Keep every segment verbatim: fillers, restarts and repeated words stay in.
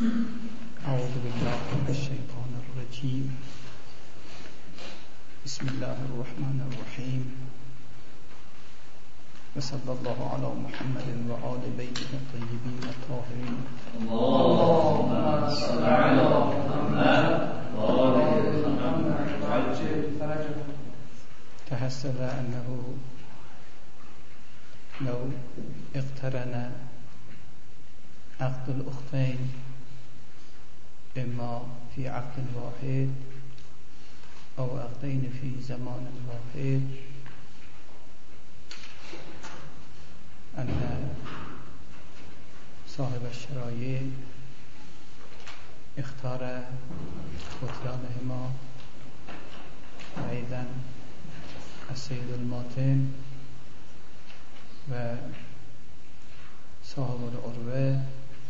أعوذ بالله من الشيطان الرجيم. بسم الله الرحمن الرحيم. وصلى الله على محمد وآل بيته الطيبين الطاهرين. اللهم صل على محمد وآل محمد وعجل فرجه. تحسب أنه لو اقترن عقد الأختين إما في عقد واحد أو عقدين في زمان واحد أن صاحب الشرایع اختار بطلانهما أيضا السيد الماتن و صاحب العروة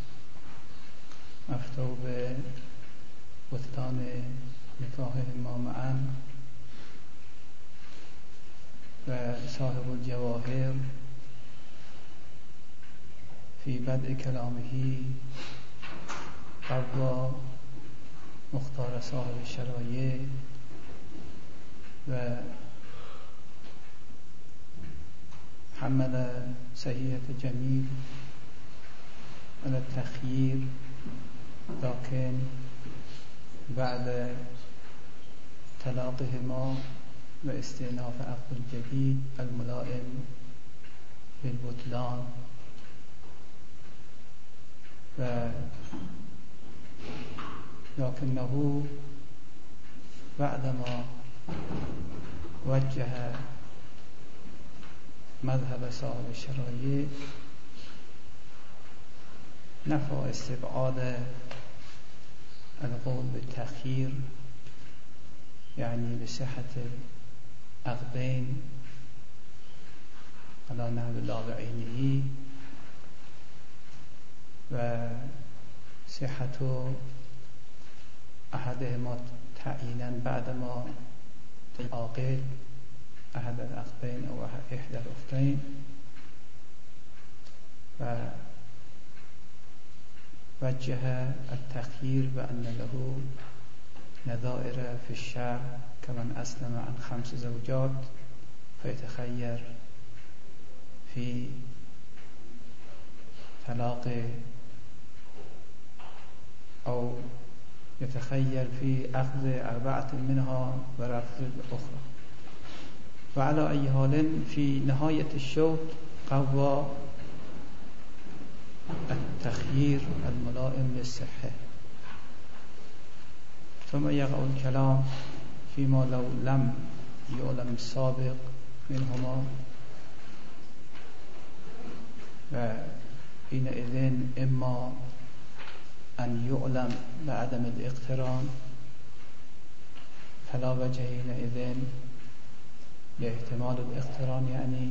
مفتوح به بطلان نکاحهما معا و صاحب الجواهر في بدء كلامه قضى مختار صاحب الشرایع و حمل صحيحة جميل على التخيير، لكن بعد طلاقهما واستئناف عقد جديد الملائم بالبطلان و لكنه بعدما وجه مذهب صاحب الشرایع نفى استبعاد القول بالتأخير، يعني بصحة العقدين على نحو لا بعينه وصحة أحدهما تعيينا بعدما عاقد أحد العقدين أو إحدى الأختين، ووجه التخيير بأن له نظائر في الشرع كمن أسلم عن خمس زوجات فيتخير في طلاق أو يتخير في أخذ أربعة منها ورفض الأخرى. وعلى أي حال في نهاية الشوط قوى التخيير الملائم للصحة، ثم يقع الكلام فيما لو لم يعلم السابق منهما، وحينئذ إما أن يعلم بعدم الاقتران فلا وجه حينئذ لاحتمال الاقتران، يعني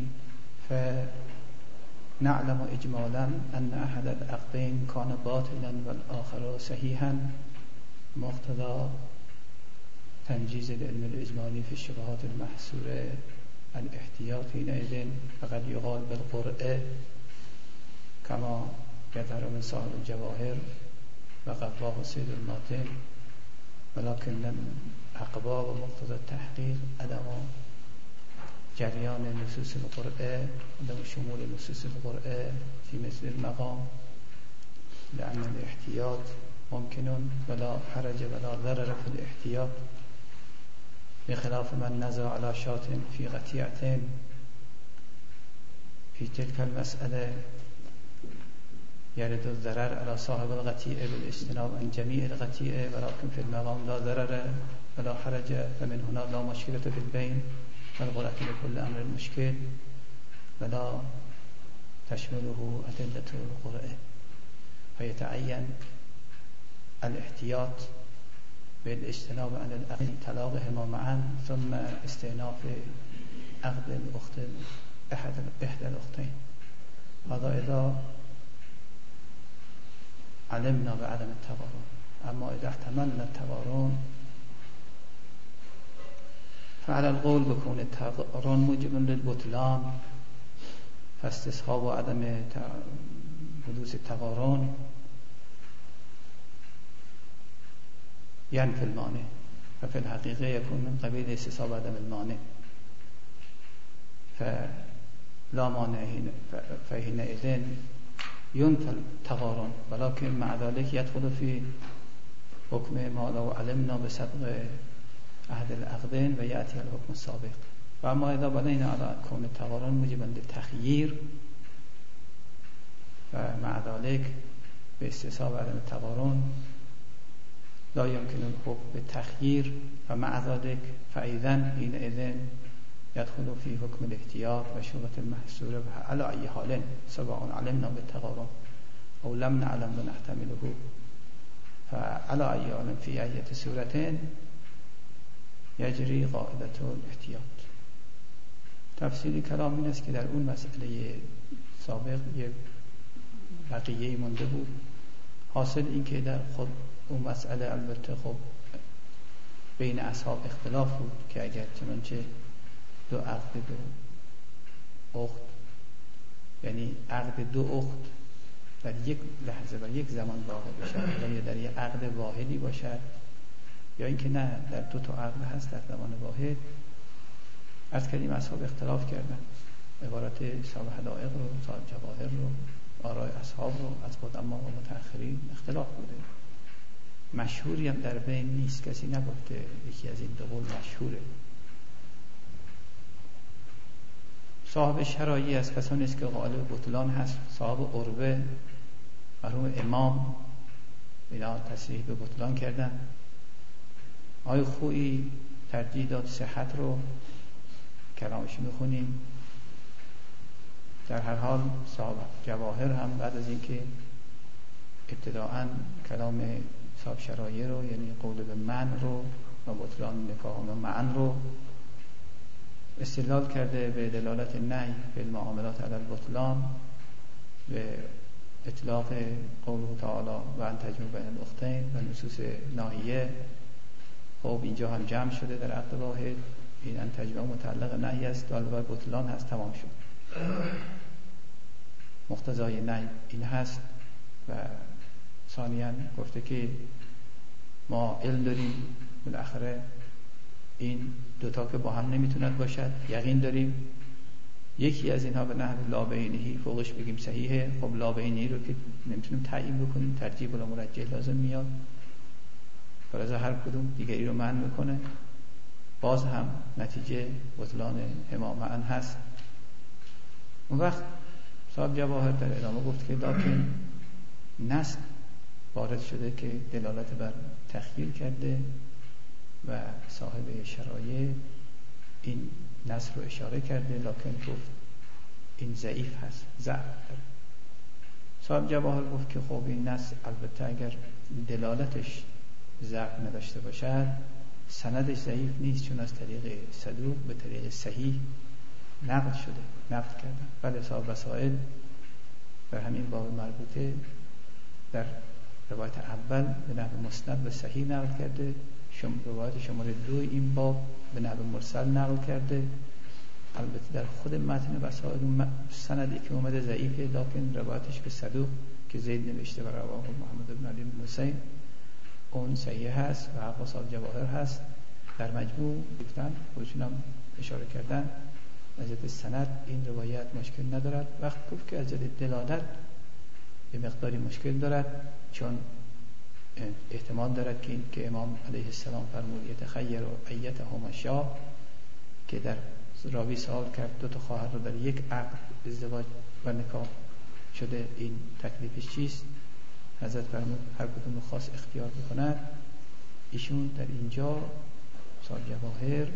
فنعلم إجمالا أن أحد العقدين كان باطلا والآخر صحيحا مقتضى تنجيز العلم الإجمالي في الشبهات المحصورة الاحتياط حينئذ فقد يقال بالقرء كما يظهر من صاحب الجواهر وقضاه سيد الماتن، ولكن عقبى ومقتضى التحقيق عدم جريان نصوص القرآن، عدم شمول نصوص القرآن في مثل المقام، لأن الاحتياط ممكن ولا حرج ولا ضرر في الاحتياط، بخلاف من نزع على شاة في قطيعتين. في تلك المسألة يرد الضرر على صاحب القطيعة بالاجتناب عن جميع القطيعة، ولكن في المقام لا ضرر ولا حرج، فمن هنا لا مشكلة في البين والغلط لكل أمر المشكل ولا تشمله أدلة القرآن، فيتعين الاحتياط بالاجتناب عن الأخذ طلاقهما معا ثم استئناف عقد الأخت أحد إحدى الأختين. هذا إذا علمنا بعدم التقارن. أما إذا احتملنا التقارن فعلى القول بكون التقارن موجب للبطلان، فاستصحاب عدم حدوث التقارن ینفی المانع و فی الحقیقه یکون من قبیل استصحاب عدم المانع فلا مانع فحینئذ ینفی التقارن ولکن مع ذلك یدخل فی حکم ما لو علمنا بسبق عهد العقدین و یأتی الحکم السابق و اما اذا بنینا علی کون التقارن موجبا للتخییر و مع ذلك به استصحاب عدم التقارن لا يمكن الحكم بالتخيير ومع ذلك فإذن حينئذ يدخل في حكم الاحتياط وشروط المحصورة على أي حال سواء علمنا بالتقارن أو لم نعلم ونحتمله فعلى أي حال في أي صورتين يجري قاعدة الاحتياط. تفسیر کلام این است که در اون مسئله سابق یک بقیه مونده بود. حاصل این که در خود اون مسئله البته خب بین اصحاب اختلاف بود که اگر چنانچه دو عقد دو اخت یعنی عقد دو اخت در یک لحظه و یک زمان واقع بشد یا در یک عقد واحدی باشد یا اینکه نه در دو تا عقد هست در زمان واحد، از کلیم اصحاب اختلاف کردن، عبارت صاحب حدائق رو، صاحب جواهر رو، آراء اصحاب رو از قدما و متأخرین اختلاف بوده. مشهوری هم در بین نیست، کسی نگفته یکی از این دو قول مشهوره. صاحب شرایعی از کسانی است که قائل به بطلان هست، صاحب عربه مرحوم امام اینا تصریح به بطلان کردن. آقای خویی ترجیح داد صحت رو، کلامش میخونیم. در هر حال صاحب جواهر هم بعد از اینکه ابتداعاً کلام صاحب شرایع رو یعنی قول به من رو و بطلان نکاح و معن رو استدلال کرده به دلالت نهی به المعاملات علی البطلان به اطلاق قوله تعالی و ان تجمع بین الاختین و نصوص ناهیه. خب اینجا هم جمع شده در عقد واحد، این ان تجمع متعلق نهی است، دال بطلان هست، تمام شد. مقتضای نهی این هست. و ثانیاً گفته که ما علم داریم بالاخره این دوتا که با هم نمیتوند باشد، یقین داریم یکی از اینها به نحو لابینهی فوقش بگیم صحیحه. خب لابینهی رو که نمیتونیم تعیین بکنیم، ترجیح بلا مرجح لازم میاد، فرض هر کدوم دیگری رو معنی میکنه، باز هم نتیجه بطلان هما معن هست. اون وقت صاحب جواهر در ادامه گفت که لکن نص وارد شده که دلالت بر تخییر کرده و صاحب شرایع این نص رو اشاره کرده، لکن گفت این ضعیف هست، ضعف داره. صاحب جواهر گفت که خب این نص البته اگر دلالتش ضعف نداشته باشد سندش ضعیف نیست، چون از طریق صدوق به طریق صحیح نقل شده، نقل کردن. بله صاحب وسائل در همین باب مربوطه در روایت اول به نحو مسند و صحیح نقل کرده، شم روایت شماره دو این باب به نحو مرسل نقل کرده. البته در خود متن وسائل سندی که اومده ضعیفه، لکن روایتش به صدوق که زید نوشته و رواه محمد بن علی بن حسین اون صحیح هست و حق صاحب جواهر هست. در مجموع گفتن خودشون هم اشاره کردن از جهت سند این روایت مشکل ندارد. وقت گفت که از جهت دلالت به مقداری مشکل دارد، چون احتمال دارد که این که امام علیه السلام فرمود یتخیر و ایتهما شاء، که در راوی سوال کرد دو تا خواهر رو در یک عقد ازدواج و نکاح شده، این تکلیفش چیست؟ حضرت فرمود هر کدوم رو خاص اختیار بکند. ایشون در اینجا صاحب جواهر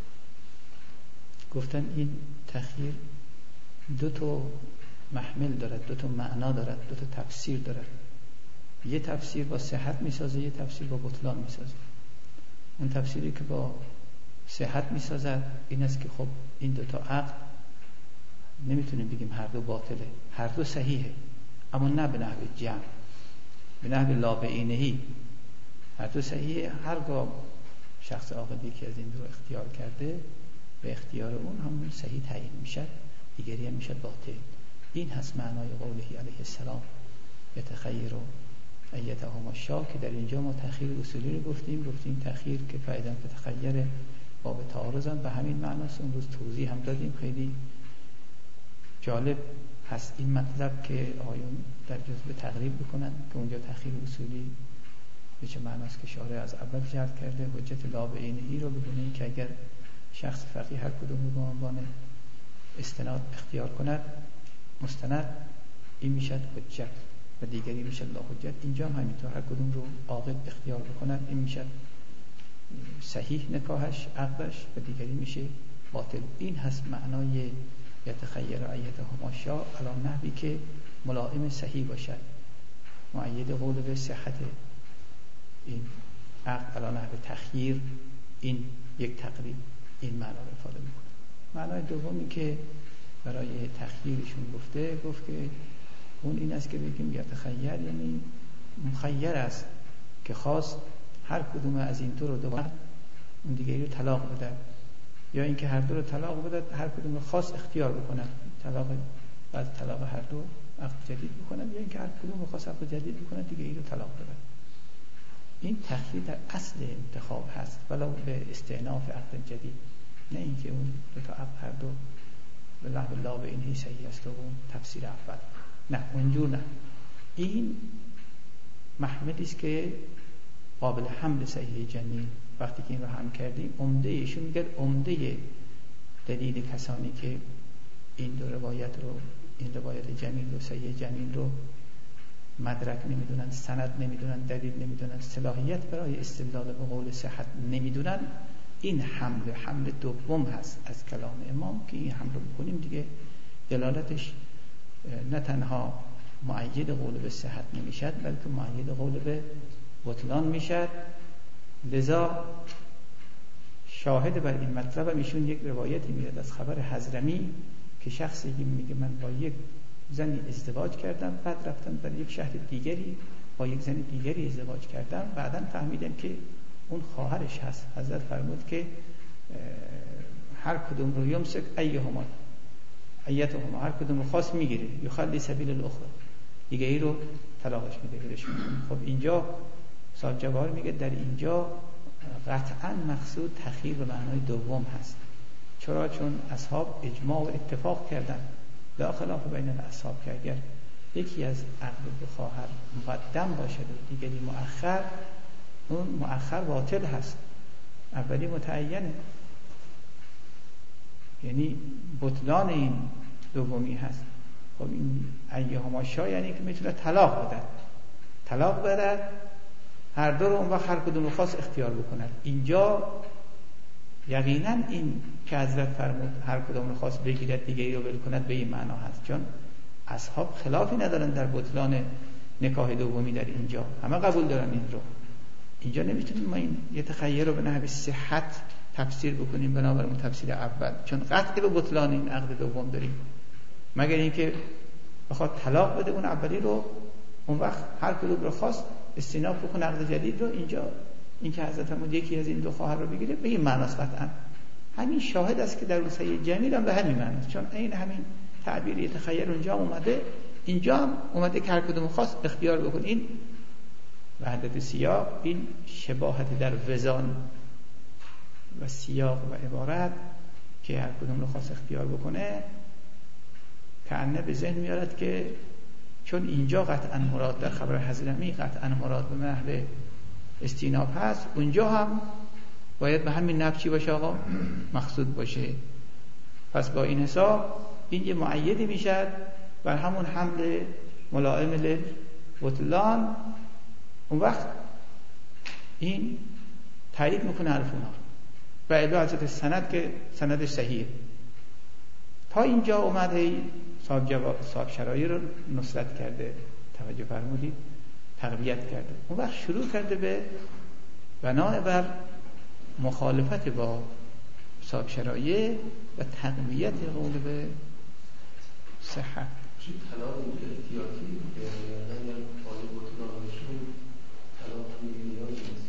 گفتن این تخییر دو تا محمل دارد، دو تا معنا دارد، دو تا تفسیر دارد. یه تفسیر با صحت میسازه، یه تفسیر با بطلان میسازه. اون تفسیری که با صحت میسازد این است که خب این دو تا عقد نمیتونیم بگیم هر دو باطله، هر دو صحیحه، اما نه به نحو جمع، به نحو لابعینهی. هر دو صحیحه، هرگاه شخص عاقل یکی از این دو اختیار کرده به اختیار اون همون صحیح تعیین میشد، دیگری هم میشد باطل. این هست معنای قوله علیه السلام یتخیر و ایتهما شاء که در اینجا ما تأخیر اصولی رو گفتیم گفتیم تأخیر که فایدن به تخیر باب تعارضم به همین معناست. اون روز توضیح هم دادیم. خیلی جالب هست این مطلب که آیون در جزء تقریب بکنن که اونجا تأخیر اصولی به چه معناست که شارع از اول جرد کرده حجت لا بعینهی رو بدونه که اگر شخص فقیه هر کدوم رو به عنوان استناد اختیار کند مستند این میشد حجت و دیگری میشد لا حجت. اینجا هم همینطور هر کدوم رو عاقل اختیار بکند این میشد صحیح نکاحش عقدش و دیگری میشه باطل. این هست معنای یتخیر ایتهما شاء علی نحوی که ملائم صحیح باشد مؤید قول به صحت این عقد علی نحو تخییر. این یک تقریب این معنا رو افاده میکنه. معنای دومی که برای تخییرشون گفته گفت که اون این است که بگیم یتخیر یعنی مخیر است که خواست هر کدوم از این دو رو دوباره اون دیگری رو طلاق بده یا اینکه هر دو رو طلاق بده هر کدوم رو خاص اختیار بکنه طلاق بعد طلاق هر دو عقد جدید بکنه یا اینکه هر کدوم رو خاص عقد جدید بکنه دیگری رو طلاق بده. این تخییر در اصل انتخاب هست ولو به استئناف عقد جدید، نه اینکه اون دو تا عقد هر دو به لحو لا به اینهی صحیح است و اون تفسیر اول نه اونجور نه. این محمدی است که قابل حمل صحیح جنین. وقتی که این رو هم کردیم عمده ایشون میگه عمده دلیل کسانی که این دو روایت رو این روایت جمین رو صحیح جمین رو مدرک نمیدونن سند نمیدونن دلیل نمیدونن صلاحیت برای استدلال به قول صحت نمیدونن این حمل حمل دوم هست از کلام امام که این حمل رو بکنیم دیگه دلالتش نه تنها مؤید قول به صحت نمیشد بلکه مؤید قول به بطلان میشد. لذا شاهد بر این مطلب هم ایشون یک روایتی میاد از خبر حضرمی که شخصی میگه من با یک زنی ازدواج کردم بعد رفتم در یک شهر دیگری با یک زن دیگری ازدواج کردم بعداً فهمیدم که اون خواهرش هست. حضرت فرمود که هر کدوم رو یمسک ایهما ایتهما هر کدوم رو خاص میگیره یخلی سبیل الاخرى دیگه ای رو طلاقش میده برش میکنه. خب اینجا صاحب جواهر میگه در اینجا قطعا مقصود تخییر به معنای دوم هست. چرا؟ چون اصحاب اجماع و اتفاق کردن لا خلاف بین الاصحاب که اگر یکی از عقد دو خواهر مقدم باشد و دیگری مؤخر اون مؤخر باطل هست اولی متعینه یعنی بطلان این دومی هست. خب این ایهما شاء یعنی که میتونه طلاق بده طلاق بده هر دو رو اون وقت هر کدوم رو خاص اختیار بکنن. اینجا یقینا این که حضرت فرمود هر کدوم رو خاص بگیرد دیگری رو ول کند به این معنا هست چون اصحاب خلافی ندارن در بطلان نکاح دومی در اینجا همه قبول دارن این رو. اینجا نمیتونیم ما این یه تخیر رو به نحو صحت تفسیر بکنیم بنابر اون تفسیر اول چون قطعی به بطلان این عقد دوم داریم مگر اینکه بخواد طلاق بده اون اولی رو اون وقت هر کدوم رو خاص استیناف بکنه عقد جدید رو. اینجا این که حضرت فرمود یکی از این دو خواهر رو بگیره به این معناست قطعا همین شاهد است که در روسیه جمیل هم به همین معناست چون این همین تعبیری تخیر اونجا اومده اینجا هم اومده که هر کدوم خاص اختیار بکنه. این وحدت سیاق این شباهت در وزان و سیاق و عبارت که هر کدوم رو خاص اختیار بکنه کأنه به ذهن میارد که چون اینجا قطعا مراد در خبر حضرمی قطعا مراد به محل استیناف هست اونجا هم باید به همین نبچی باشه آقا مقصود باشه. پس با این حساب این یه معیدی میشد بر همون حمل ملائم للبطلان. اون وقت این تایید میکنه حرف اونا و الا حضرت سند که سندش صحیحه. تا اینجا اومده صاحب جواب صاحب شرایع رو نصرت کرده توجه فرمودید تقویت کرده. اون وقت شروع کرده به بنای بر مخالفت با صاحب شرایع و تقویت قول به صحت. چی طلاق احتیاطی یعنی یا قالی بطلانشون طلاق میگه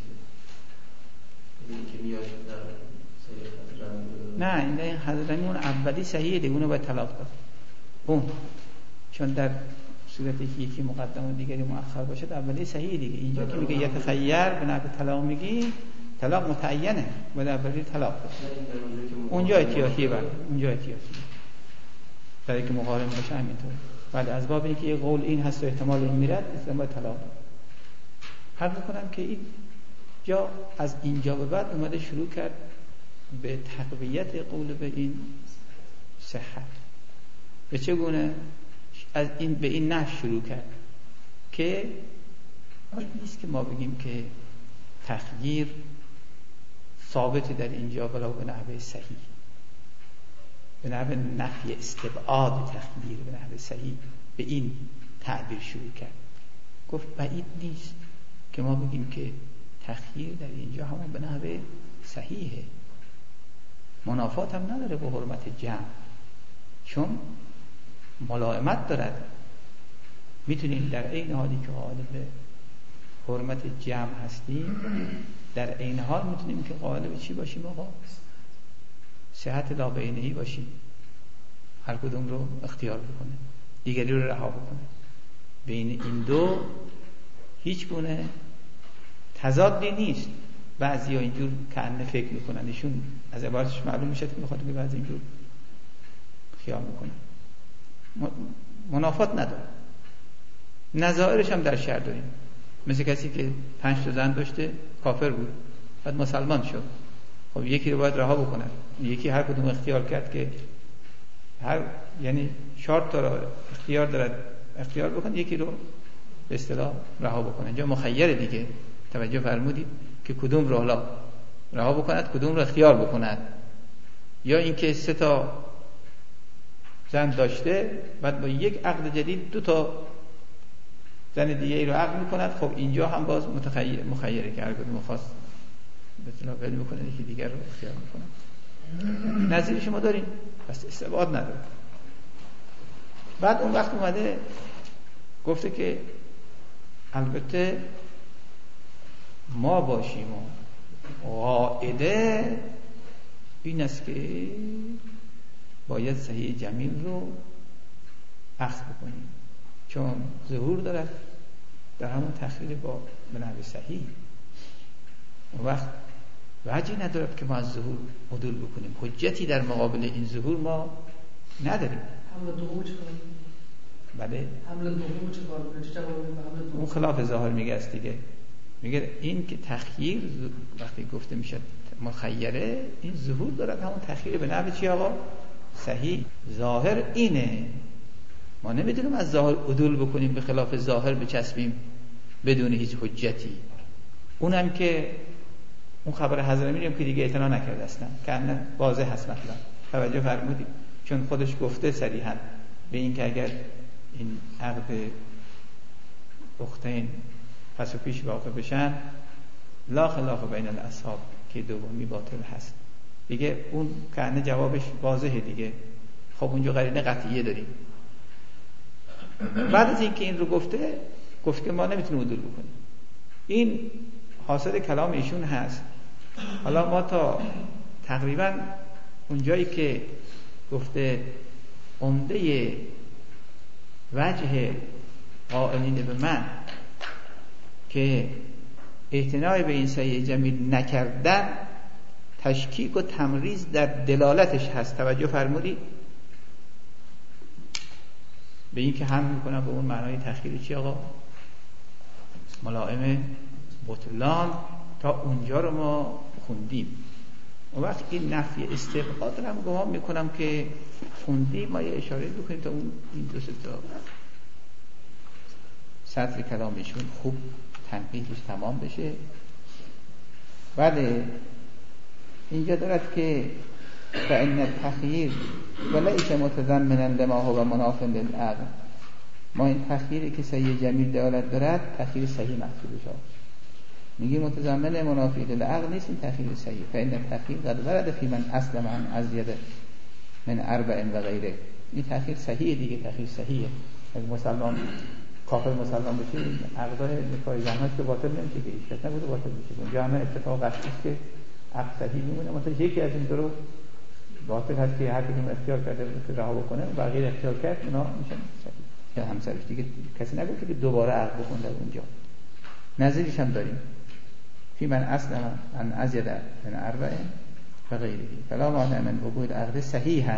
اینی که میاد در صحیح حضرمی نه این حضرمی اون اولی صحیحه دیگه اونو باید طلاق داد اون چون در صورتی که یکی مقدم و دیگری مؤخر باشد اولی صحیح دیگه. اینجا که میگه یتخیر به نحو طلاق میگی طلاق متعینه و اولی طلاق اونجا احتیاطیه. بله اونجا احتیاطیه برای که مقارن باشه همینطور. ولی از باب اینکه یه قول این هست و احتمال این میرد احتمال طلاق. حرف میکنم که این جا از اینجا به بعد اومده شروع کرد به تقویت قول به این صحت. به چگونه؟ از این به این نحو شروع کرد که آن نیست که ما بگیم که تخییر ثابت در اینجا ولو به نحو صحیح، به نحو نفی استبعاد تخییر به نحو صحیح به این تعبیر شروع کرد. گفت بعید نیست که ما بگیم که تخییر در اینجا همون به نحو صحیحه، منافات هم نداره با حرمت جمع، چون ملائمت دارد. میتونیم در این حالی که قائل به حرمت جمع هستیم در این حال میتونیم که قائل به چی باشیم آقا؟ صحت لابینهی باشیم، هر کدوم رو اختیار بکنه، دیگری رو رها بکنه. بین این دو هیچ گونه تضادی نیست. بعضی ها اینجور کأنه فکر میکنن، ایشون از عبارتش معلوم میشه که میخواد که بعضی اینجور خیال میکنن. منافات نداره. نظائرش هم در شرع داریم. مثل کسی که پنج تا زن داشته کافر بود بعد مسلمان شد، خب یکی رو باید رها بکنن. یکی هر کدوم اختیار کرد که هر یعنی چهار تا رو اختیار دارد اختیار بکن، یکی رو به اصطلاح رها بکنه. اینجا مخیر دیگه، توجه فرمودید که کدوم رو حالا رها بکند کدوم رو اختیار بکند. یا اینکه سه تا زن داشته بعد با یک عقد جدید دو تا زن دیگه ای رو عقد میکند، خب اینجا هم باز متخیر مخیره که هر کدوم خواست به اصطلاح ول میکنه یکی دیگر رو اختیار میکنه. نظیر شما داریم پس استبعاد نداره. بعد اون وقت اومده گفته که البته ما باشیم و قاعده این است که باید صحیح جمیل رو اخذ بکنیم، چون ظهور دارد در همون تخییر با بنحو صحیح. اون وقت وجهی ندارد که ما از ظهور عدول بکنیم، حجتی در مقابل این ظهور ما نداریم. حمل دوم چه کار؟ بله حمل دوم چه کار؟ چه جوابی به حمل دوم؟ اون خلاف ظاهر میگه است دیگه. میگه این که تخییر وقتی گفته میشه مخیره، این ظهور دارد همون تخییر به نحو چی آقا؟ صحیح. ظاهر اینه، ما نمیدونیم از ظاهر عدول بکنیم به خلاف ظاهر بچسبیم بدون هیچ حجتی. اونم که اون خبر حضرمی رو که دیگه اعتنا نکرده اصلا که انه واضح هست مطلب. توجه فرمودید چون خودش گفته صریحا به این که اگر این عقد اختین پس و پیش واقع بشن لا خلاف بین الاصحاب که دومی باطل هست دیگه. اون که جوابش واضحه دیگه. خب اونجا قرینه قطعیه داریم. بعد از اینکه این رو گفته گفت که ما نمیتونیم عدول بکنیم. این حاصل کلام ایشون هست. حالا ما تا تقریبا اونجایی که گفته عمده وجه قائلین به من که اعتنای به این صحیح جمیل نکردن تشکیک و تمریز در دلالتش هست. توجه فرمودید به این که هم میکنن به اون معنای تخییر چی آقا؟ ملائم بطلان. تا اونجا رو ما خوندیم. اون وقت این نفی استبعاد رو هم گمان میکنم که خوندیم. ما یه اشاره بکنیم تا اون این دو سه تا سطر کلامشون خوب تنقیحش تمام بشه. بله اینجا دارد که فإن التخییر وليس متضمنا لما هو مناف للعقل. ما این تخییری که صحیح جمیل دارد دارد تخییر صحیح محسوب شد. میگه متضمن منافی للعقل نیست این تخییر صحیح. فإن التخییر قد ورد فی من اسلم عن ازید من اربع و غیره. این تخییر صحیح دیگه، تخییر صحیحه. اگه مسلمان کافر مسلمان بشه عقدای نکاح زنهاش که باطل نمیشه که هیچ کس نبوده باطل بشه. اونجا همه اتفاق قطعی است که عقد صحیح میمونه. مثلا یکی از این دو رو باطل هست که هر کدوم اختیار کرده که رها بکنه و بقیه اختیار کرد، اونا میشن صحیح. یا همسرش دیگه کسی نگفته که دوباره عقد بکن در اونجا. نظیرش هم داریم فی من اسلم ان ازید من اربع و غیره فلا مانع من وقوع العقد صحیحا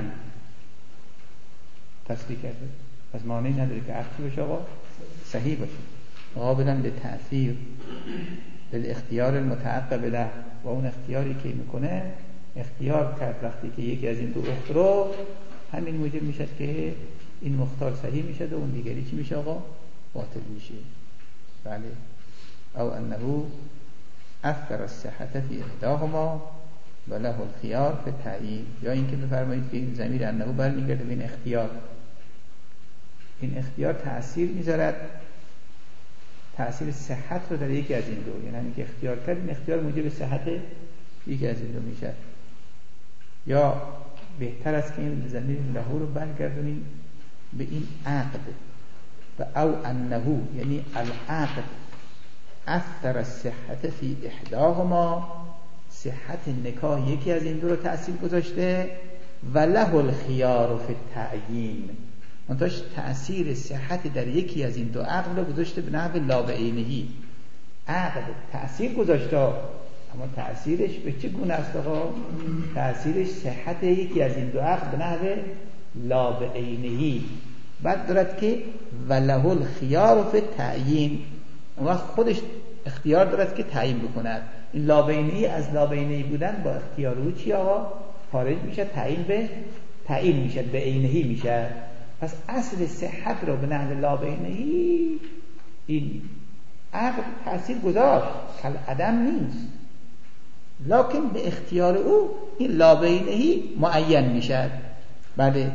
تصریح کرده. پس مانعی نداره که عقد باشه آقا صحیح باشه قابلا للتأثیر بالاختیار المتعقب له. و اون اختیاری که میکنه اختیار کرد وقتی که یکی از این دو اخت رو همین موجب میشه که این مختار صحیح میشه و اون دیگری چی میشه آقا باطل میشه. بله. او انه اثر الصحة فی احداهما و له الخیار فی التعیین. یا اینکه بفرمایید که این ضمیر انه برمیگرده به این اختیار. این اختیار تأثیر میذارد تأثیر صحت رو در یکی از این دو، یعنی اینکه اختیار کرد این اختیار موجب صحت یکی از این دو میشه. یا بهتر است که این ضمیر له رو برگردونیم به این عقد و او انه یعنی العقد اثر الصحة فی احداهما، صحت نکاح یکی از این دو رو تأثیر گذاشته و له الخیار فی التعیین، منتاش تأثیر صحت در یکی از این دو عقد رو گذاشته به نحو لا بعینهی. عقد تأثیر گذاشته اما تأثیرش به چه گونه است آقا؟ تأثیرش صحت یکی از این دو عقد به نحو لا بعینهی. بعد دارد که وله الخیار فی التعیین، اون وقت خودش اختیار دارد که تعیین بکند. این لا بعینهی از لا بعینهی بودن با اختیار او چی آقا؟ خارج میشه، تعیین به تعیین میشه، به عینهی میشه. پس اصل صحت رو به نحو لا بعینهی این عقد تأثیر گذاشت، کل عدم نیست، لکن به اختیار او این لا بعینهی معین میشه. بله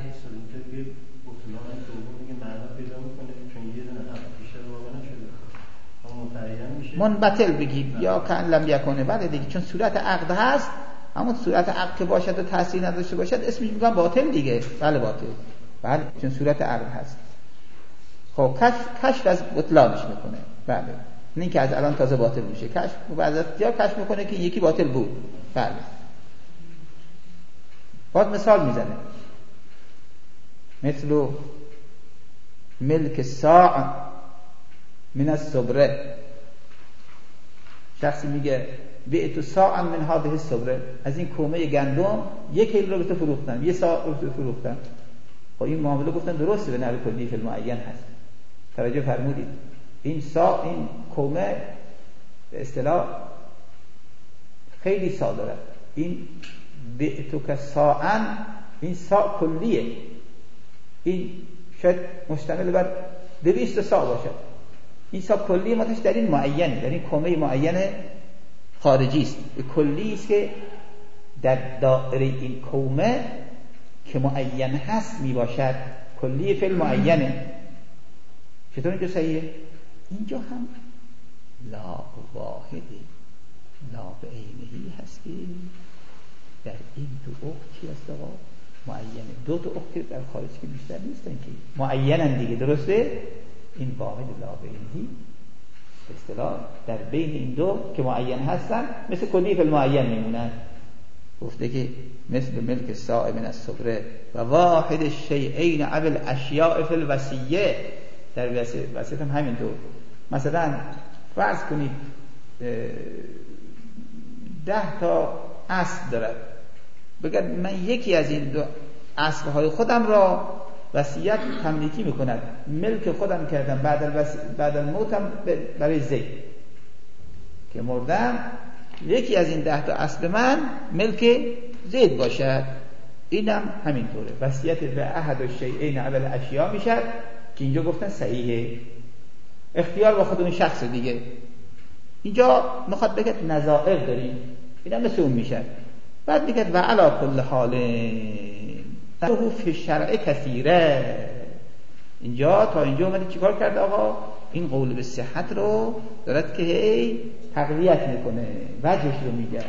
منبطل بگیم یا کان لم یکونه. بله دیگه، چون صورت عقد هست، همون صورت عقد که باشد و تأثیر نداشته باشد اسمش میگن باطل دیگه. بله باطل، بله چون صورت عقد هست. خب کشف کشف از بطلانش میکنه. بله نه اینکه از الان تازه باطل میشه، کشف بعضی یا کشف میکنه که یکی باطل بود. بله باز مثال میزنه مثل ملک ساع من الصبره. شخصی میگه بعت ساعا من هذه الصبره، از این کومه گندم یک کیلو رو به تو فروختم، یه ساع رو به تو فروختم. خب این معامله گفتن درسته به نحو کلی فی المعین هست. توجه فرمودید این ساع این کومه به اصطلاح خیلی ساع داره. این بعتک ساعا این ساع کلیه، این شاید مشتمل بر دویست ساع باشد. این ساع کلیه ماتش در این معینه، در این کومه معین خارجی است، کلی است که در دائره این کومه که معین هست می باشد. کلی فعل معینه. چطور اینجا صحیحه؟ اینجا هم لا واحده لا بعینهی هست که در این دو اخت چی هست آقا؟ معینه. دو تا اخت در خارج که بیشتر نیستن که معینن دیگه، درسته؟ این واحد لا بعینهی اصطلاح در بین این دو که معین هستن مثل کلی فی المعین میمونن. گفته که مثل ملک ساع من الصبره و واحد الشیئین ابو الاشیاء فی الوصیه. در وصیت هم همینطور. مثلا فرض کنید ده تا اسب دارد، بگه من یکی از این دو اسبهای خودم را وصیت تملیکی میکند، ملک خودم کردم، بعد بعد الموتم برای زید که مردم یکی از این ده تا اسب من ملک زید باشد. اینم همینطوره، وصیت به احد الشیئین اول اشیا میشد که اینجا گفتن صحیحه، اختیار با خود اون شخص دیگه. اینجا میخواد بگه نظائر داریم، اینم مثل اون میشه. بعد میگه و علی کل حال نهو فی شرع کثیره. اینجا تا اینجا اومده چیکار کرده آقا؟ این قول به صحت رو دارد که هی تقویت میکنه، وجهش رو میگه.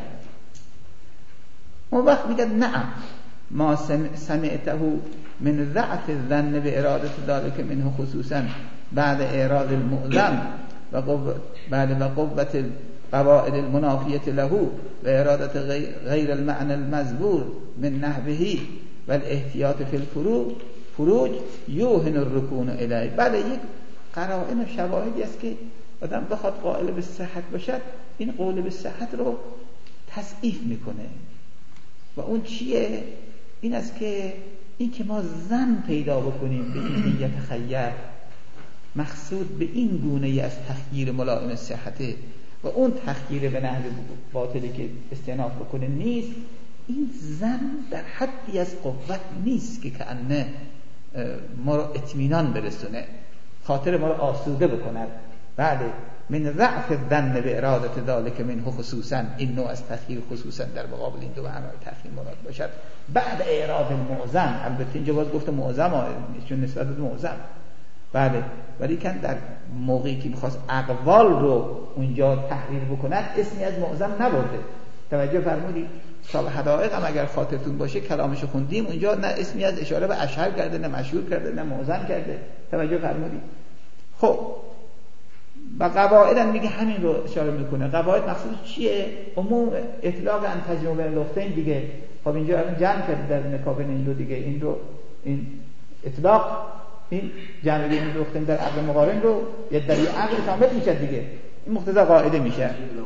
اون وقت میگه نعم ما سمعته من ضعف الظن به اراده ذلك منه خصوصا بعد اعراض المؤذن و قوت بعد و قوت قواعد المنافیه له و اراده غیر المعنى المذکور من نحوه و الاحتیاط فی الفروع فروج یوهن الرکون الیه. بله یک قرائن و شواهدی است که آدم بخواد قائل به صحت باشد این قول به صحت رو تضعیف میکنه. و اون چیه؟ این است که این که ما زن پیدا بکنیم به این نیت خیر مقصود به این گونه ای از تخییر ملائم صحته و اون تخییر به نحو باطلی که استئناف بکنه نیست. این زن در حدی از قوت نیست که کأنه ما رو اطمینان برسونه، خاطر ما رو آسوده بکند. بله من ضعف الظن به ارادت ذلک منه خصوصا، این نوع از تخییر خصوصا در مقابل این دو معنای تخییر مراد باشد بعد اعراض المعظم. البته اینجا باز گفته معظم چون نسبت به معظم. بله ولی کن در موقعی که میخواست اقوال رو اونجا تحریر بکند اسمی از معظم نبرده. توجه فرمودید؟ صاحب حدائق هم اگر خاطرتون باشه کلامش خوندیم اونجا نه اسمی از اشاره به اشهر کرده، نه مشهور کرده، نه معظم کرده. توجه فرمودید؟ خب و قواعد هم میگه همین رو اشاره میکنه. قواعد مقصود چیه؟ عموم اطلاق ان تجربه لختین دیگه. خب اینجا الان جمع کرده در نکابین این دو دیگه، این رو این اطلاق این جمع بین این لختین در عقل مقارن رو یه دلیل عقل ثابت میشه دیگه، این مقتضی قاعده میشه.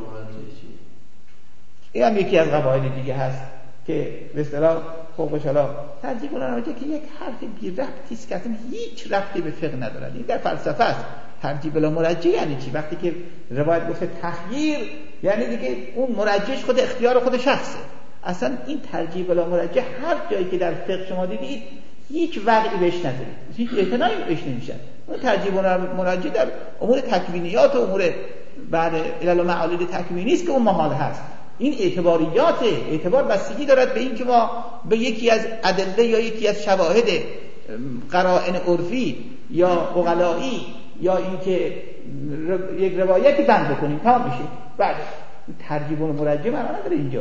این هم یکی از قواعد دیگه هست که به اصطلاح فوقش حالا ترجیح اون که یک حرف بی ربطی است که اصلا هیچ ربطی به فقه نداره. این در فلسفه است. ترجیح بلا مرجح یعنی چی؟ وقتی که روایت گفته تخییر یعنی دیگه اون مرجحش خود اختیار خود شخصه. اصلا این ترجیح بلا مرجح هر جایی که در فقه شما دیدید هیچ وقعی بهش ندارید، هیچ اعتنایی بهش نمیشه. اون ترجیح بلا مرجح در امور تکوینیات و امور بعد علل و معالل تکوینی است که اون محال هست. این اعتباریاته. اعتبار بستگی دارد به این که ما به یکی از ادله یا یکی از شواهد قرائن عرفی یا عقلایی یا اینکه یک روایتی بند بکنیم تمام میشه. بعد ترجیح و مرجح معنا نداره اینجا.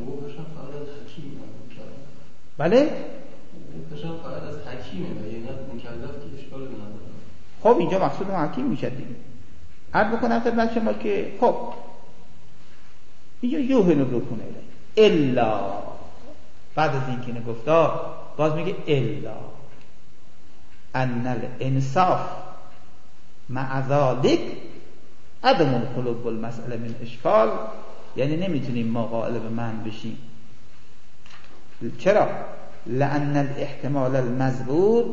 بله؟ بشن فقط از حکیمه و یعنی مکلف که اشکال نداره. خب اینجا مقصود حکیم میشه دیگه. عرض بکنم خدمت شما که خب اینجا یوهن رو کنه الا بعد از این که اینو گفتا باز میگه الا ان الانصاف مع ذلك عدم الخلو بالمسئله من اشکال. یعنی نمیتونیم ما قائل به من بشیم. چرا؟ لأن الاحتمال المذکور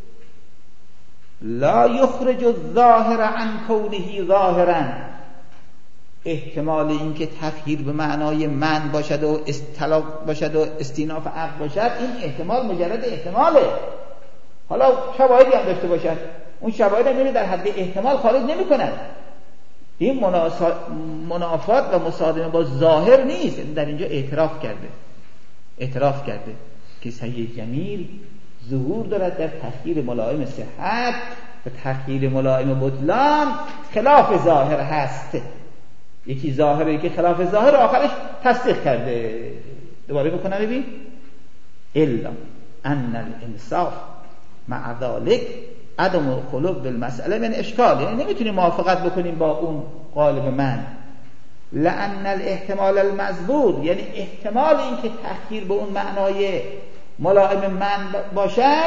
لا یخرج الظاهر عن کونه ظاهرا. احتمال این که تفهیر به معنای من باشد و استلاق باشد و استیناف عقل باشد این احتمال مجرد احتماله. حالا شواهدی هم داشته باشد اون شواهد هم در حد احتمال خارج نمی کند. این منافات و مصادمه با ظاهر نیست. در اینجا اعتراف کرده اعتراف کرده که صحیح جمیل ظهور دارد در تخییر ملائم صحت و تخییر ملائم بطلان خلاف ظاهر هست. یکی ظاهره که خلاف ظاهر آخرش تصدیق کرده. دوباره بکنم ببین الا ان الانصاف مع ذلك عدم الخلو بالمسئله من اشکال. یعنی نمیتونیم موافقت بکنیم با اون قالب من. لأن الاحتمال المذکور یعنی احتمال این که تخییر به اون معنای ملائم من باشد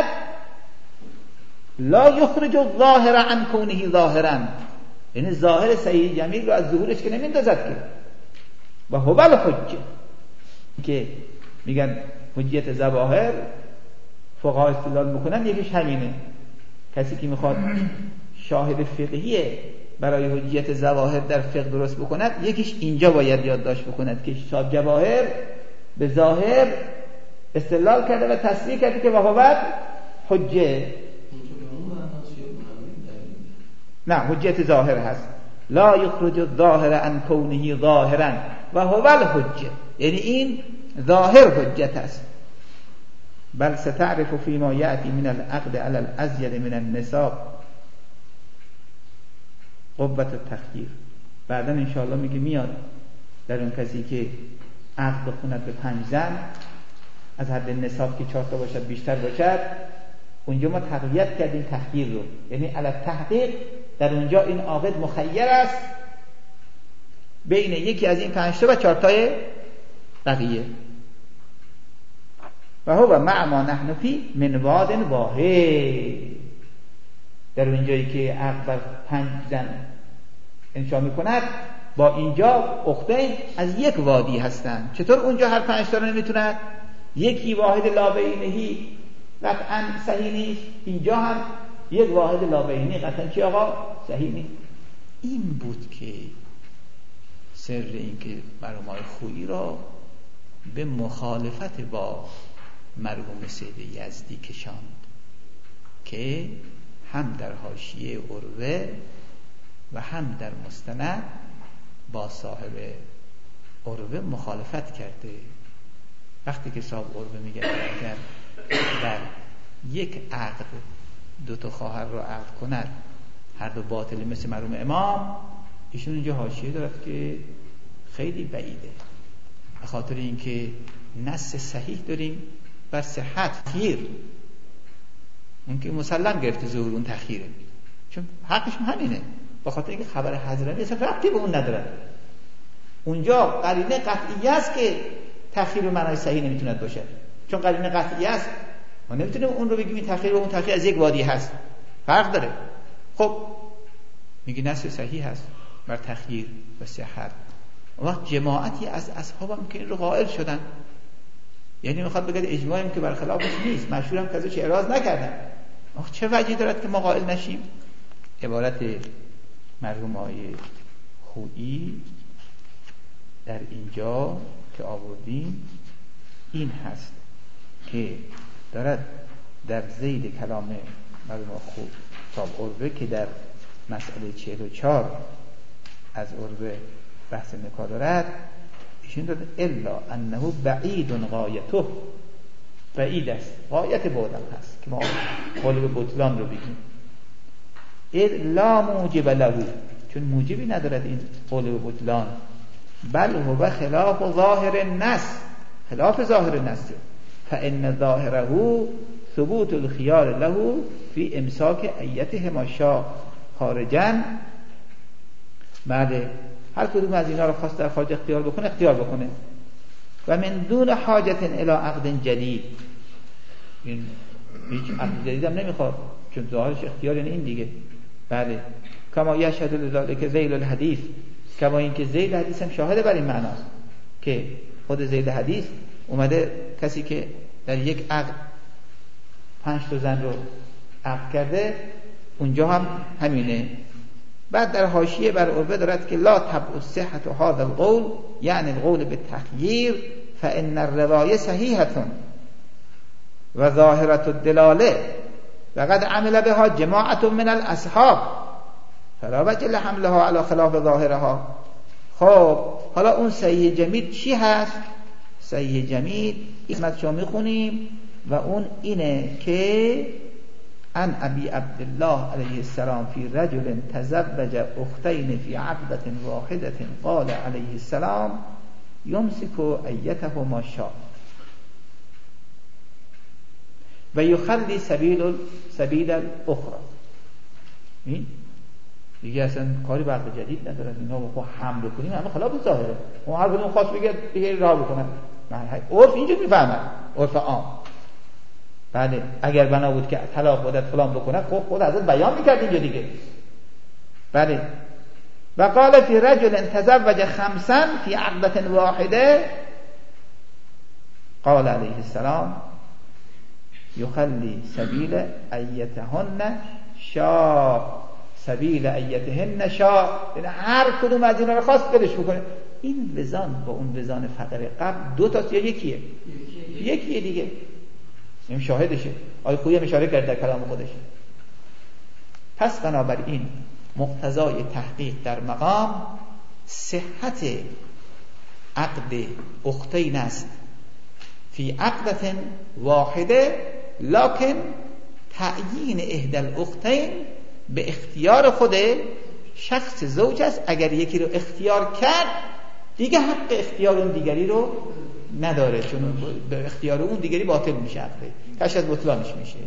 لا یخرج الظاهر عن کونه ظاهرا. یعنی ظاهر صحیح جمیل رو از ظهورش که نمیندازد که. و هو الحجه که میگن حجیت ظواهر فقها استدلال میکنن یکیش همینه. کسی که میخواد شاهد فقهی برای حجیت ظواهر در فقه درست بکند یکیش اینجا باید یادداشت بکند که صاحب جواهر به ظاهر استدلال کرده و تصریح کرده که وهو حجه. نه حجیت ظاهر هست. لا یخرج الظاهر عن کونه ظاهرا و هو الحجه. یعنی این ظاهر حجت است. بل ستعرف فيما يأتي من العقد على الأزيد من النساء قوت التخییر. بعدا انشاءالله میگه میاد در اون کسی که عقد بخوند به پنج زن از حد نصاب که چهار تا باشد بیشتر باشد اونجا ما تقویت کردیم تخییر رو. یعنی علی تحقیق در اونجا این عاقد مخیر است بین یکی از این پنج تا و چهار تای بقیه. و هو مع ما نحن فی من واد واحد. در اینجایی که عقد بر پنج زن انشا میکند با اینجا اختین از یک وادی هستند. چطور اونجا هر پنج تا رو نمیتوند؟ یکی واحد لابینهی قطعا صحیح نیست، اینجا هم یک واحد لابینهی قطعا چی آقا؟ صحیح نیست. این بود که سر این که مرحوم خویی را به مخالفت با مرحوم سید یزدی کشاند که هم در حاشیه عروه و هم در مستند با صاحب عروه مخالفت کرده. وقتی که صاحب عروه میگه اگر در یک عقد دو تا خواهر رو عقد کند هر دو باطل مثل مرحوم امام، ایشون اینجا حاشیه دارد که خیلی بعیده، به خاطر اینکه نص صحیح داریم بر صحت تخییر، اون که مسلم گرفته ظهور اون تخییره، چون حقش همینه، به خاطر اینکه خبر حضرمی اصلا ربطی به اون نداره. اونجا قرینه قطعی است که تخییر به معنای صحیح نمیتوند باشه، چون قرینه قطعی است. ما نمیتونیم اون رو بگیم این تخییر و اون تخییر از یک وادی هست، فرق داره. خب میگی نص صحیح هست بر تخییر و صحت. وقت جماعتی از اصحاب هم که این رو قائل شدن، یعنی میخواد بگه اجماعی هم که برخلافش نیست، مشهور هم که ازش اعراض نکردن. آخه چه وجهی دارد که ما قائل نشیم؟ عبارت مرحوم آقای خویی در اینجا که آوردیم این هست که دارد در ذیل کلام مرحوم خویی صاحب عروه که در مسئله چهل و چهار از عروه بحث نکاح دارد، ایشون دارد الا انه بعید غایته، بعید است، غایت بعدم هست که ما قول به بطلان رو بگیم. لا موجب له، چون موجبی ندارد این قول به بطلان، بل هو خلاف ظاهر النص، خلاف ظاهر النص، فان ظاهره ثبوت الخيار له فی امساک ایته ما شاء خارجا. بله هر کدوم از اینا رو خواست در خارج اختیار بکنه اختیار بکنه. و من دون حاجت الی عقد جدید، این هیچ عقد جدید هم نمیخواد چون ظاهرش اختیار یعنی این دیگه. بله کما یشهد لذلک ذیل الحدیث، کما اینکه ذیل حدیث هم شاهد بر این معناست که خود ذیل حدیث اومده کسی که در یک عقد پنج تا زن رو عقد کرده اونجا هم همینه. بعد در حاشیه بر عروه دارد که لا تبع صحت هذا القول یعنی القول بالتخییر فان الروایه صحیحه و ظاهرة الدلاله وقد عمل بها جماعت من الاصحاب فلا وجه لحملها على خلاف ظاهرها. خب حالا اون صحیح جمید چی هست؟ صحیح جمید اسمت شما میخونیم و اون اینه که عن ابی عبدالله علیه السلام فی رجل تزوج اختین فی عقدة واحدة قال علیه السلام یمسک ایته ما شاء و یخلی سبیل سبیل الاخرى. این دیگه اصلا کاری به عقد جدید نداره، اینا با حمل کنیم همه خلاف ظاهره. اون هر کدوم خواست بگه دیگه راه بکنن، عرف اینجا میفهمن، عرف عام. بله اگر بنا بود که طلاق بودت فلان بکنه خب خود حضرت بیان میکرد اینجا دیگه. بله و قال فی رجل تزوج خمسا فی عقدة واحده قال علیه السلام یخلی سبیل ایتهن شاء سبیل ایتهن شاء، یعنی هر کدوم از اینا رو خواست بدش بکنه. این وزان با اون وزان فقر قبل دو تا یا یکیه؟ یکیه دیگه، این شاهدشه. آقای خویی هم اشاره کرد در کلام خودش. پس بنابراین مقتضای تحقیق در مقام صحت عقد اختین است فی عقدة واحده، لکن تعیین احدى الاختین به اختیار خود شخص زوج است. اگر یکی رو اختیار کرد دیگه حق اختیار اون دیگری رو نداره، چون به اختیار اون دیگری باطل میشه، عقده کش از بطلانش میشه.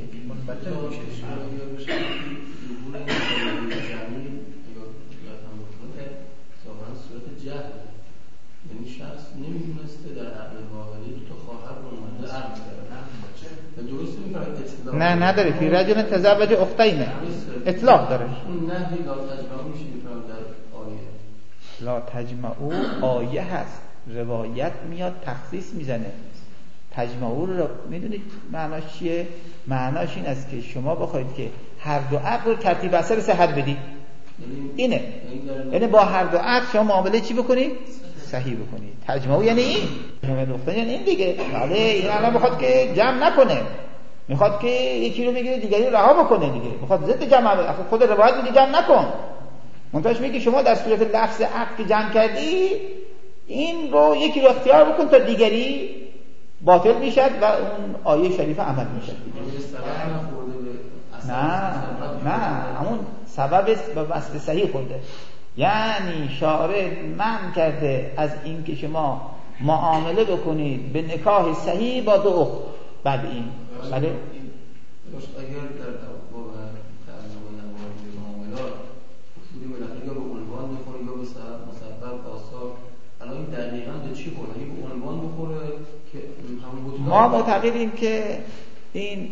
یعنی شخص نمیدونسته در عقد واقعی دو تا خواهر رو اومده عقد کرده، درست می‌فرمایید اطلاق نه نداره فی رجل تزوج اختین اطلاق داره. اون نهی لا تجمع میشه می‌فرمایید در آیه لا تجمعو آیه هست، روایت میاد تخصیص میزنه. تجمعو رو میدونید معناش چیه؟ معناش این است که شما بخواید که هر دو عقد رو ترتیب اثر صحت بدید. اینه، یعنی با هر دو عقد شما معامله چی بکنید؟ صحیح بکنید. تجمعو یعنی این، نقطه یعنی این دیگه. بله این الان میخواد که جمع نکنه، میخواد که یکی رو بگیره دیگری رو رها بکنه دیگه، میخواد ضد جمع بکنه. خود روایت میگه جمع نکن، منتهاش میگه شما در صورت لفظ عقد که جمع کردی این رو یکی رو اختیار بکن تا دیگری باطل میشد و اون آیه شریفه عمل میشد. نه نه همون سبب به وصف صحیح خورده، یعنی شارع منع کرده از این که شما معامله بکنید به نکاح صحیح با دو اخت. بعد این بله اگر در باب تعلق نواهی معاملات اصولی بالاخره یا به عنوان میخوره یا به مسبب آثار، الان این دقیقاً به چی خورده؟ این به عنوان بخوره که همون ما معتقدیم که این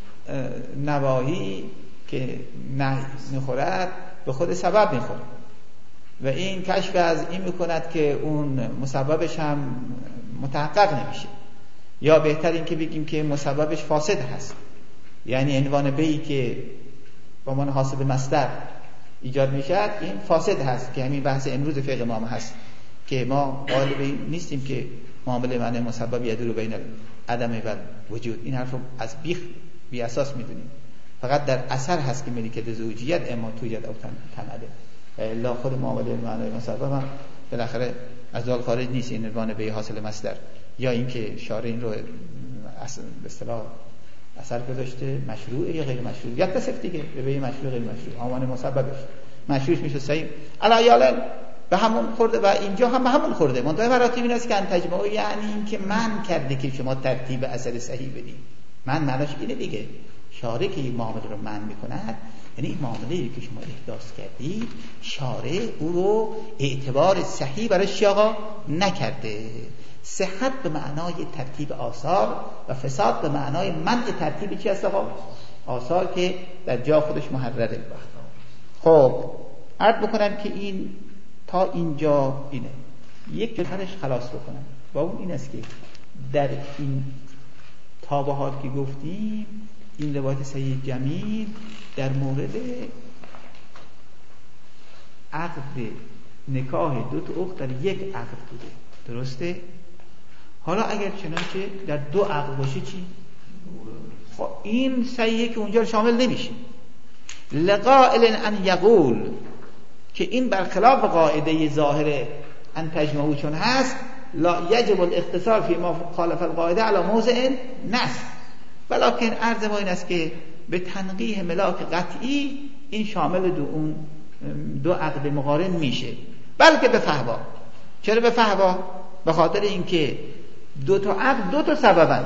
نواهی که نه میخورد به خود سبب میخوره و این کشف از این میکند که اون مسببش هم متحقق نمیشه، یا بهتر این که بگیم که مسببش فاسد هست، یعنی عنوان بیعی که با من حاصل مصدر ایجاد میشد این فاسد هست که همین بحث امروز فقه ما هست که ما قائل به این نیستیم که معامله معنی مسبب یدور بین عدم و وجود. این حرف رو از بیخ بی اساس میدونیم، فقط در اثر هست که ملکت زوجیت اما توجد او تنعده الا خود معامله معنی مسبب هم بالاخره از دال خارج نیست. این عنوان به حاصل مصدر یا اینکه شارع این رو به اصطلاح اثر گذاشته مشروعه یا غیر مشروع، یک تصف دیگه به مشروع غیر مشروع عنوان مسببش مشروعش میشه صحیح علایالا به همون خورده و اینجا هم به همون خورده. منتها مراتب این است که ان تجمعو یعنی این که من کرده که شما ترتیب اثر صحیح بدید. من معناش اینه دیگه، شارع که این معامله رو منع میکند یعنی این معامله‌ای که شما احداث کردید شارع او رو اعتبار صحیح برایش آقا نکرده. صحت به معنای ترتیب آثار و فساد به معنای منع ترتیب چی هست آقا؟ آثار که در جا خودش محرره. خب عرض بکنم که این تا اینجا اینه، یک جلترش خلاص بکنم و اون این است که در این تابعات که گفتیم این روایت سید جمیل در مورد عقد نکاح دو تا اخت در یک عقد بوده، درسته؟ حالا اگر چنانچه در دو عقد باشه چی؟ خب این صحیحه که اونجا شامل نمیشه. لقائل ان یقول که این برخلاف قاعده ظاهر ان تجمعو چون هست لا یجب الاختصار فی ما خالف القاعده علی موضع نص، ولکن عرض ما این است که به تنقیح ملاک قطعی این شامل دو اون دو عقد مقارن میشه، بلکه به فهوا. چرا به فهوا؟ به خاطر اینکه دو تا عقد دو تا سببن،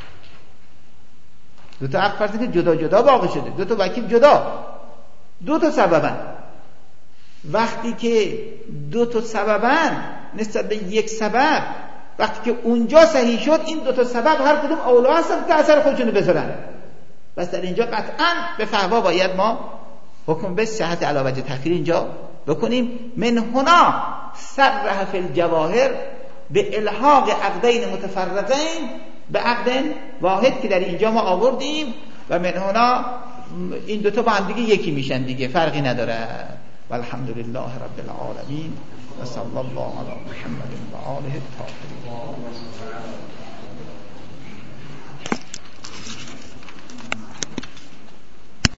دو تا عقد فرض که جدا جدا واقع شده، دو تا وکیل جدا، دو تا سببن. وقتی که دو تا سببن نسبت به یک سبب، وقتی که اونجا صحیح شد این دو تا سبب هر کدوم اولا هستن که اثر خودشونو بذارن، بس در اینجا قطعا به فهوا باید ما حکم به صحت علاوه تأخیر اینجا بکنیم. من هنا صرح فی الجواهر به الحاق عقدین متفرقین به عقد واحد که در اینجا ما آوردیم و من هنا این دوتا با هم دیگه یکی میشن دیگه، فرقی نداره. والحمدلله رب العالمین و صلی الله علی محمد و آله الطاهرین.